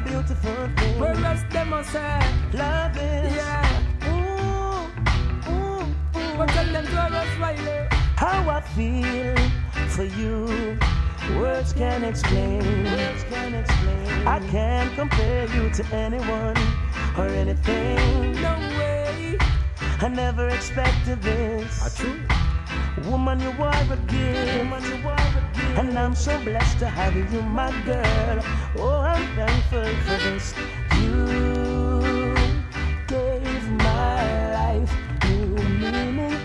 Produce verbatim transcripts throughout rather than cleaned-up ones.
beautiful thing. Where else them must say? Love is. Yeah. Ooh, ooh, ooh. But tell them to us Riley. How I feel for you, words can't explain. Words can't explain. I can't compare you to anyone or anything. No way. I never expected this. Ah, true. Woman, you are a gift. Woman, you are a gift. And I'm so blessed to have you, my girl. Oh, I'm thankful for this. You gave my life new meaning.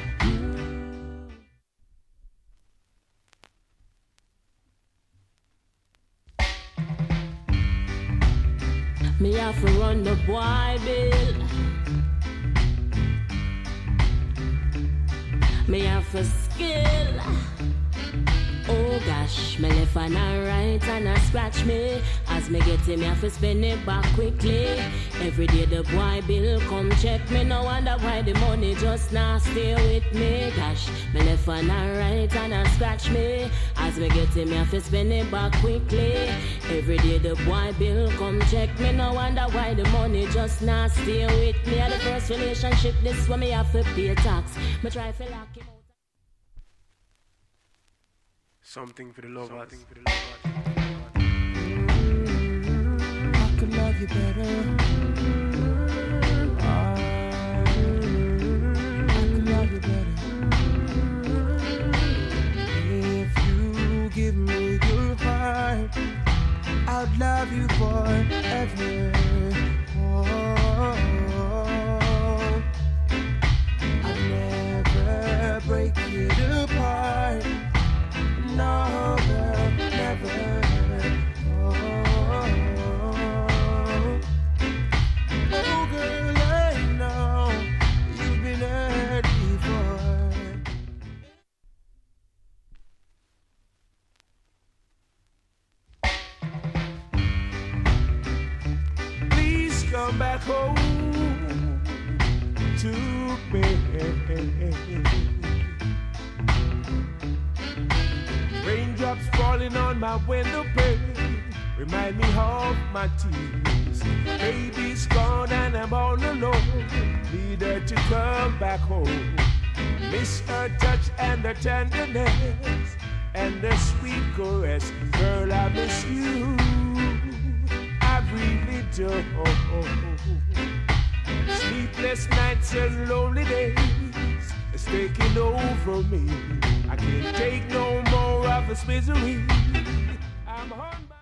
Me have to run the boy bill. Me have to skill. Oh gosh, me left and a right and a scratch me. As me get it, me have to spend it back quickly. Every day the boy bill come check me. No wonder why the money just not stay with me. Gosh, me left and a right and a scratch me. As me get it, me have to spend it back quickly. Every day the boy bill come check me. No wonder why the money just not stay with me. At the first relationship, this one me have to pay tax. Me try to lock him out. Something for the lovers. Something for the lovers. Mm-hmm. I could love you better. I could love you better. If you give me your heart, I'd love you forever. Oh, I'd never break it apart. No, girl, never. Oh, oh, girl, I know you've been hurt before. Please come back home to me. Raindrops falling on my window pane remind me of my tears. Baby's gone and I'm all alone. Need her to come back home. Miss her touch and her tenderness and the sweet caress. Girl, I miss you. I really do. Sleepless nights and lonely days is taking over me. I can't take no more of this misery. I'm hung by